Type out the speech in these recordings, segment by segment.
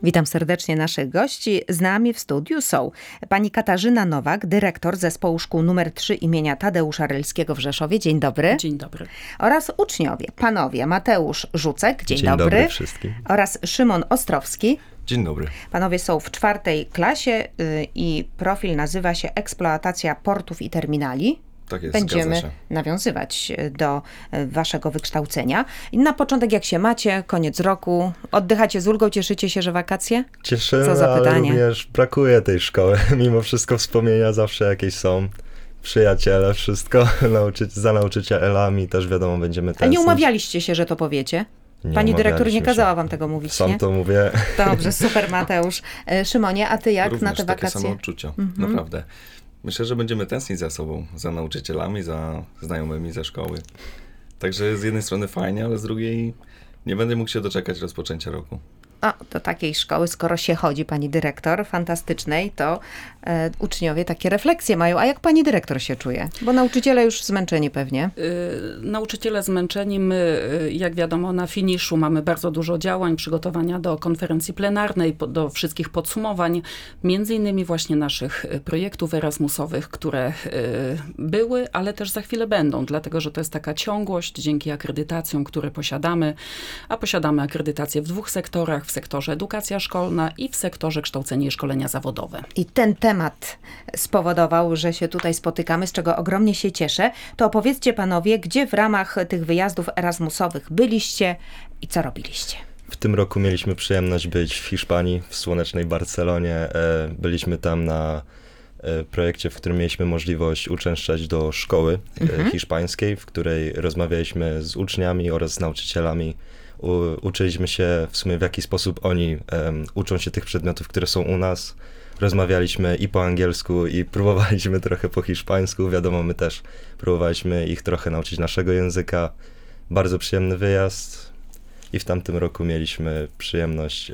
Witam serdecznie naszych gości. Z nami w studiu są pani Katarzyna Nowak, dyrektor Zespołu Szkół nr 3 imienia Tadeusza Rylskiego w Rzeszowie. Dzień dobry. Dzień dobry. Oraz uczniowie, panowie Mateusz Żucek. Dzień dobry. Dzień dobry wszystkim. Oraz Szymon Ostrowski. Dzień dobry. Panowie są w 4. klasie i profil nazywa się Eksploatacja portów i terminali. Tak jest, Będziemy nawiązywać do waszego wykształcenia. I na początek, jak się macie, koniec roku, oddychacie z ulgą, cieszycie się, że wakacje? Cieszymy, Co za ale pytanie? również brakuje tej szkoły. Mimo wszystko wspomnienia zawsze jakieś są. Przyjaciele, wszystko. Za nauczycielami też wiadomo, będziemy A tęsknić. nie umawialiście się, że to powiecie? Pani dyrektor nie kazała wam tego mówić, Sam nie? to mówię. Dobrze, super, Mateusz. Szymonie, a ty jak Również na te takie wakacje? same odczucia, naprawdę. Myślę, że będziemy tęsknić za sobą, za nauczycielami, za znajomymi ze szkoły. Także z jednej strony fajnie, ale z drugiej nie będę mógł się doczekać rozpoczęcia roku. O, do takiej szkoły, skoro się chodzi, pani dyrektor, fantastycznej, to uczniowie takie refleksje mają. A jak pani dyrektor się czuje? Bo nauczyciele już zmęczeni pewnie. Nauczyciele zmęczeni, my, jak wiadomo, na finiszu mamy bardzo dużo działań, przygotowania do konferencji plenarnej, do wszystkich podsumowań, między innymi właśnie naszych projektów Erasmusowych, które były, ale też za chwilę będą, dlatego że to jest taka ciągłość dzięki akredytacjom, które posiadamy, a posiadamy akredytację w 2 sektorach, w sektorze edukacja szkolna i w sektorze kształcenie i szkolenia zawodowe. I ten temat spowodował, że się tutaj spotykamy, z czego ogromnie się cieszę. To opowiedzcie panowie, gdzie w ramach tych wyjazdów Erasmusowych byliście i co robiliście? W tym roku mieliśmy przyjemność być w Hiszpanii, w słonecznej Barcelonie. Byliśmy tam na projekcie, w którym mieliśmy możliwość uczęszczać do szkoły hiszpańskiej, w której rozmawialiśmy z uczniami oraz z nauczycielami. Uczyliśmy się w sumie, w jaki sposób oni uczą się tych przedmiotów, które są u nas. Rozmawialiśmy i po angielsku, i próbowaliśmy trochę po hiszpańsku. Wiadomo, my też próbowaliśmy ich trochę nauczyć naszego języka. Bardzo przyjemny wyjazd i w tamtym roku mieliśmy przyjemność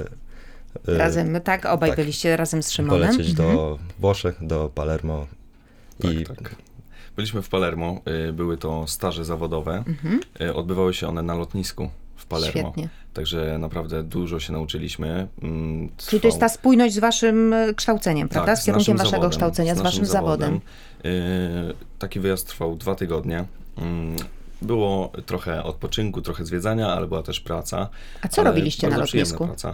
Razem, tak? Obaj tak, byliście razem z Szymonem. polecieć do Włoszech, do Palermo. Tak. Byliśmy w Palermo, były to staże zawodowe. Odbywały się one na lotnisku w Palermo. Świetnie. Także naprawdę dużo się nauczyliśmy. Czyli to jest ta spójność z waszym kształceniem, prawda? Tak, Z kierunkiem naszym waszego zawodem, kształcenia, z naszym waszym zawodem. Taki wyjazd trwał 2 tygodnie. Było trochę odpoczynku, trochę zwiedzania, ale była też praca. A co robiliście na bardzo lotnisku? przyjemna praca.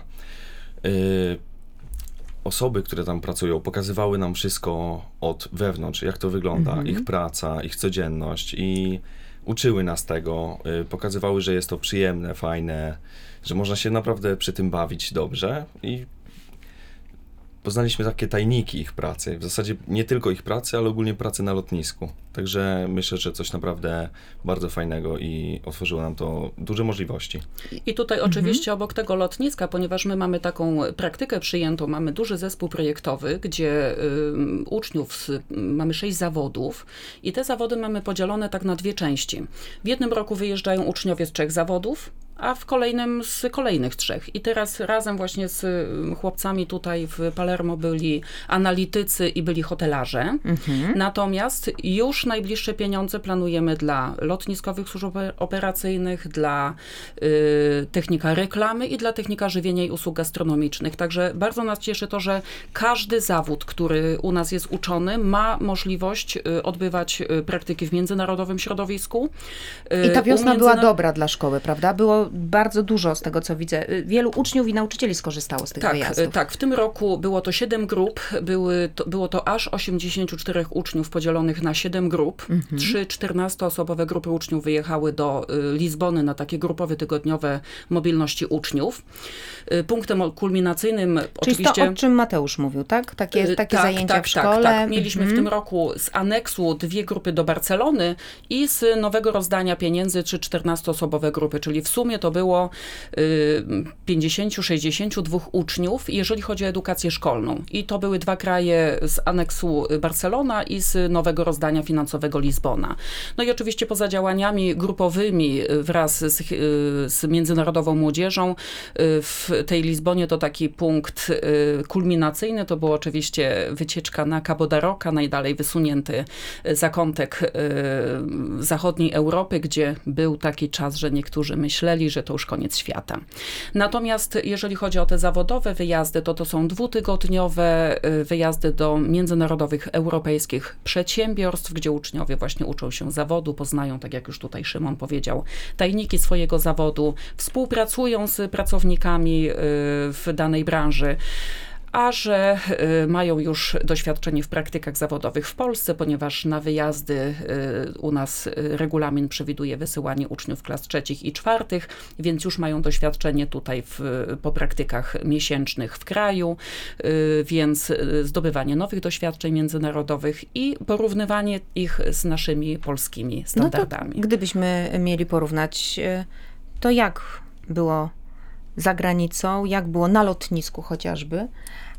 Osoby, które tam pracują, pokazywały nam wszystko od wewnątrz, jak to wygląda, ich praca, ich codzienność i uczyły nas tego, pokazywały, że jest to przyjemne, fajne, że można się naprawdę przy tym bawić dobrze i poznaliśmy takie tajniki ich pracy, w zasadzie nie tylko ich pracy, ale ogólnie pracy na lotnisku. Także myślę, że coś naprawdę bardzo fajnego i otworzyło nam to duże możliwości. I tutaj oczywiście obok tego lotniska, ponieważ my mamy taką praktykę przyjętą, mamy duży zespół projektowy, gdzie uczniów mamy 6 zawodów i te zawody mamy podzielone tak na 2 części. W jednym roku wyjeżdżają uczniowie z 3 zawodów, a w kolejnym z kolejnych 3. I teraz razem właśnie z chłopcami tutaj w Palermo byli analitycy i byli hotelarze. Natomiast już najbliższe pieniądze planujemy dla lotniskowych służb operacyjnych, dla technika reklamy i dla technika żywienia i usług gastronomicznych. Także bardzo nas cieszy to, że każdy zawód, który u nas jest uczony, ma możliwość odbywać praktyki w międzynarodowym środowisku. I ta wiosna była dobra dla szkoły, prawda? Było bardzo dużo z tego, co widzę. Wielu uczniów i nauczycieli skorzystało z tych wyjazdów. Tak, w tym roku było to 7 grup, było to aż 84 uczniów podzielonych na 7 grup. 3 14-osobowe grupy uczniów wyjechały do Lizbony na takie grupowe, tygodniowe mobilności uczniów. Punktem kulminacyjnym Czyli oczywiście... to, o czym Mateusz mówił, tak? Takie zajęcia w szkole. Tak. Mieliśmy w tym roku z aneksu 2 grupy do Barcelony i z nowego rozdania pieniędzy 3 14-osobowe grupy, czyli w sumie to było 50-62 uczniów, jeżeli chodzi o edukację szkolną. I to były 2 kraje z aneksu Barcelona i z nowego rozdania finansowego Lizbona. No i oczywiście poza działaniami grupowymi wraz z międzynarodową młodzieżą w tej Lizbonie to taki punkt kulminacyjny, to było oczywiście wycieczka na Cabo da Roca, najdalej wysunięty zakątek zachodniej Europy, gdzie był taki czas, że niektórzy myśleli, myśleli, że to już koniec świata. Natomiast jeżeli chodzi o te zawodowe wyjazdy, to są 2-tygodniowe wyjazdy do międzynarodowych, europejskich przedsiębiorstw, gdzie uczniowie właśnie uczą się zawodu, poznają, tak jak już tutaj Szymon powiedział, tajniki swojego zawodu, współpracują z pracownikami w danej branży, a że mają już doświadczenie w praktykach zawodowych w Polsce, ponieważ na wyjazdy u nas regulamin przewiduje wysyłanie uczniów klas 3. i 4., więc już mają doświadczenie tutaj po praktykach miesięcznych w kraju, więc zdobywanie nowych doświadczeń międzynarodowych i porównywanie ich z naszymi polskimi standardami. No to, gdybyśmy mieli porównać, to jak było za granicą, jak było na lotnisku chociażby,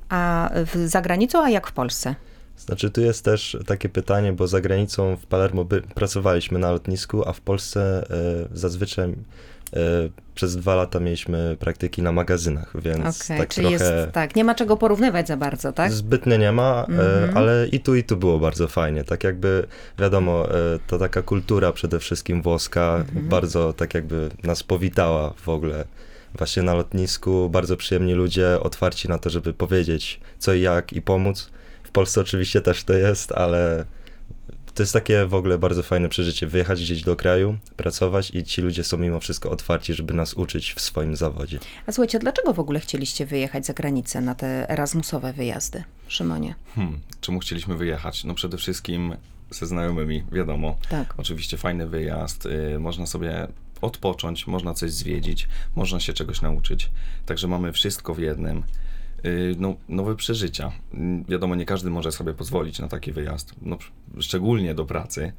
za granicą, a jak w Polsce? Znaczy tu jest też takie pytanie, bo za granicą w Palermo pracowaliśmy na lotnisku, a w Polsce zazwyczaj przez 2 lata mieliśmy praktyki na magazynach, więc tak czyli trochę... tak, nie ma czego porównywać za bardzo, tak? Zbytnio nie ma, ale i tu było bardzo fajnie. Tak jakby, wiadomo, to taka kultura przede wszystkim włoska bardzo tak jakby nas powitała w ogóle. Właśnie na lotnisku, bardzo przyjemni ludzie, otwarci na to, żeby powiedzieć co i jak i pomóc. W Polsce oczywiście też to jest, ale to jest takie w ogóle bardzo fajne przeżycie, wyjechać gdzieś do kraju, pracować i ci ludzie są mimo wszystko otwarci, żeby nas uczyć w swoim zawodzie. A słuchajcie, dlaczego w ogóle chcieliście wyjechać za granicę na te Erasmusowe wyjazdy, Szymonie? Czemu chcieliśmy wyjechać? No przede wszystkim ze znajomymi, wiadomo. Tak. Oczywiście fajny wyjazd, można sobie odpocząć, można coś zwiedzić, można się czegoś nauczyć. Także mamy wszystko w jednym. Nowe przeżycia. Wiadomo, nie każdy może sobie pozwolić na taki wyjazd, szczególnie do pracy,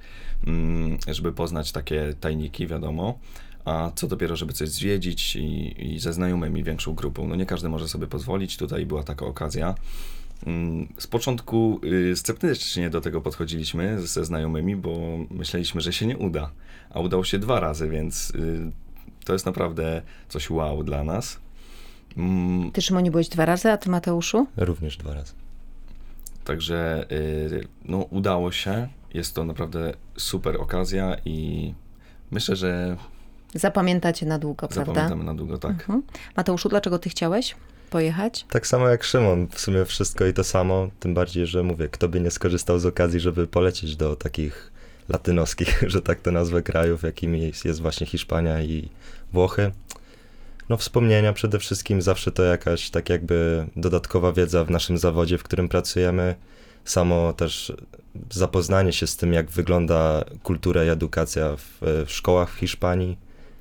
żeby poznać takie tajniki, wiadomo, a co dopiero, żeby coś zwiedzić i ze znajomymi, większą grupą. Nie każdy może sobie pozwolić, tutaj była taka okazja. Z początku sceptycznie do tego podchodziliśmy ze znajomymi, bo myśleliśmy, że się nie uda, a udało się 2 razy, więc to jest naprawdę coś wow dla nas. Ty, Szymonie, byłeś 2 razy, a ty, Mateuszu? Również 2 razy. Także udało się, jest to naprawdę super okazja i myślę, że zapamiętacie na długo, prawda? Zapamiętamy na długo, tak. Mateuszu, dlaczego ty chciałeś pojechać? Tak samo jak Szymon, w sumie wszystko i to samo, tym bardziej, że mówię, kto by nie skorzystał z okazji, żeby polecieć do takich latynoskich, że tak to nazwę, krajów, jakimi jest właśnie Hiszpania i Włochy. Wspomnienia przede wszystkim, zawsze to jakaś tak jakby dodatkowa wiedza w naszym zawodzie, w którym pracujemy. Samo też zapoznanie się z tym, jak wygląda kultura i edukacja w szkołach w Hiszpanii.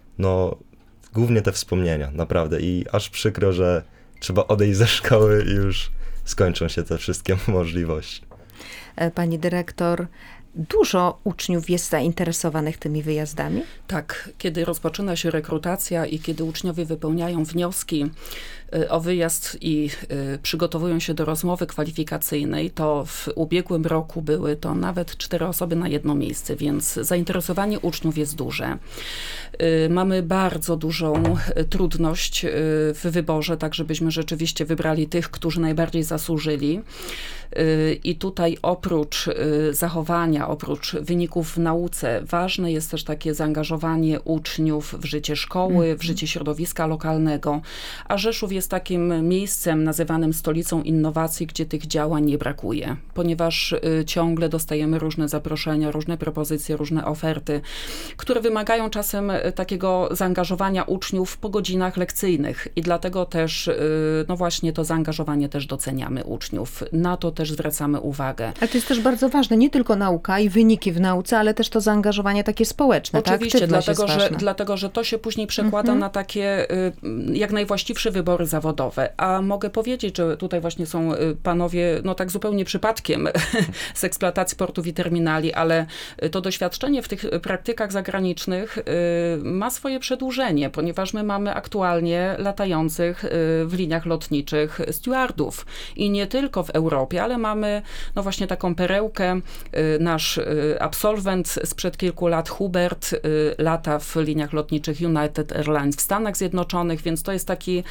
Głównie te wspomnienia, naprawdę. I aż przykro, że trzeba odejść ze szkoły i już skończą się te wszystkie możliwości. Pani dyrektor, dużo uczniów jest zainteresowanych tymi wyjazdami? Tak, kiedy rozpoczyna się rekrutacja i kiedy uczniowie wypełniają wnioski o wyjazd i przygotowują się do rozmowy kwalifikacyjnej, to w ubiegłym roku były to nawet 4 osoby na jedno miejsce, więc zainteresowanie uczniów jest duże. Mamy bardzo dużą trudność w wyborze, tak żebyśmy rzeczywiście wybrali tych, którzy najbardziej zasłużyli. I tutaj oprócz zachowania, oprócz wyników w nauce, ważne jest też takie zaangażowanie uczniów w życie szkoły, w życie środowiska lokalnego, a Rzeszów jest takim miejscem nazywanym stolicą innowacji, gdzie tych działań nie brakuje, ponieważ ciągle dostajemy różne zaproszenia, różne propozycje, różne oferty, które wymagają czasem takiego zaangażowania uczniów po godzinach lekcyjnych i dlatego też, właśnie to zaangażowanie też doceniamy uczniów. Na to też zwracamy uwagę. Ale to jest też bardzo ważne, nie tylko nauka i wyniki w nauce, ale też to zaangażowanie takie społeczne. Oczywiście, tak? dlatego, że to się później przekłada na takie jak najwłaściwsze wybory zawodowe. A mogę powiedzieć, że tutaj właśnie są panowie, tak zupełnie przypadkiem z eksploatacji portów i terminali, ale to doświadczenie w tych praktykach zagranicznych ma swoje przedłużenie, ponieważ my mamy aktualnie latających w liniach lotniczych stewardów. I nie tylko w Europie, ale mamy właśnie taką perełkę. Nasz absolwent sprzed kilku lat, Hubert, lata w liniach lotniczych United Airlines w Stanach Zjednoczonych, więc to jest taki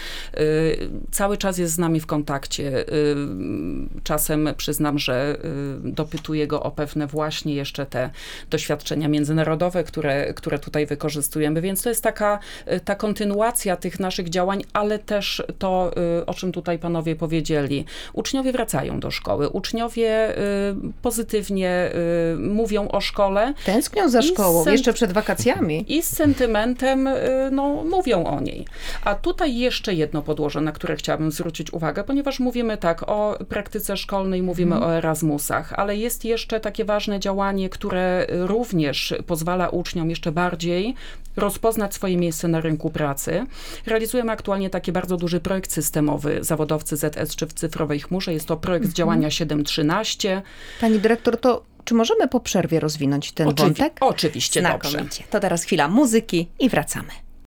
cały czas jest z nami w kontakcie. Czasem przyznam, że dopytuję go o pewne właśnie jeszcze te doświadczenia międzynarodowe, które tutaj wykorzystujemy, więc to jest ta kontynuacja tych naszych działań, ale też to, o czym tutaj panowie powiedzieli. Uczniowie wracają do szkoły, uczniowie pozytywnie mówią o szkole. Tęsknią za szkołą, jeszcze przed wakacjami. I z sentymentem mówią o niej. A tutaj jeszcze jedno podłoże, na które chciałabym zwrócić uwagę, ponieważ mówimy tak o praktyce szkolnej, mówimy o Erasmusach, ale jest jeszcze takie ważne działanie, które również pozwala uczniom jeszcze bardziej rozpoznać swoje miejsce na rynku pracy. Realizujemy aktualnie taki bardzo duży projekt systemowy Zawodowcy ZS czy w cyfrowej chmurze. Jest to projekt z działania 7.13. Pani dyrektor, to czy możemy po przerwie rozwinąć ten wątek? Oczywiście, dobrze. To teraz chwila muzyki i wracamy.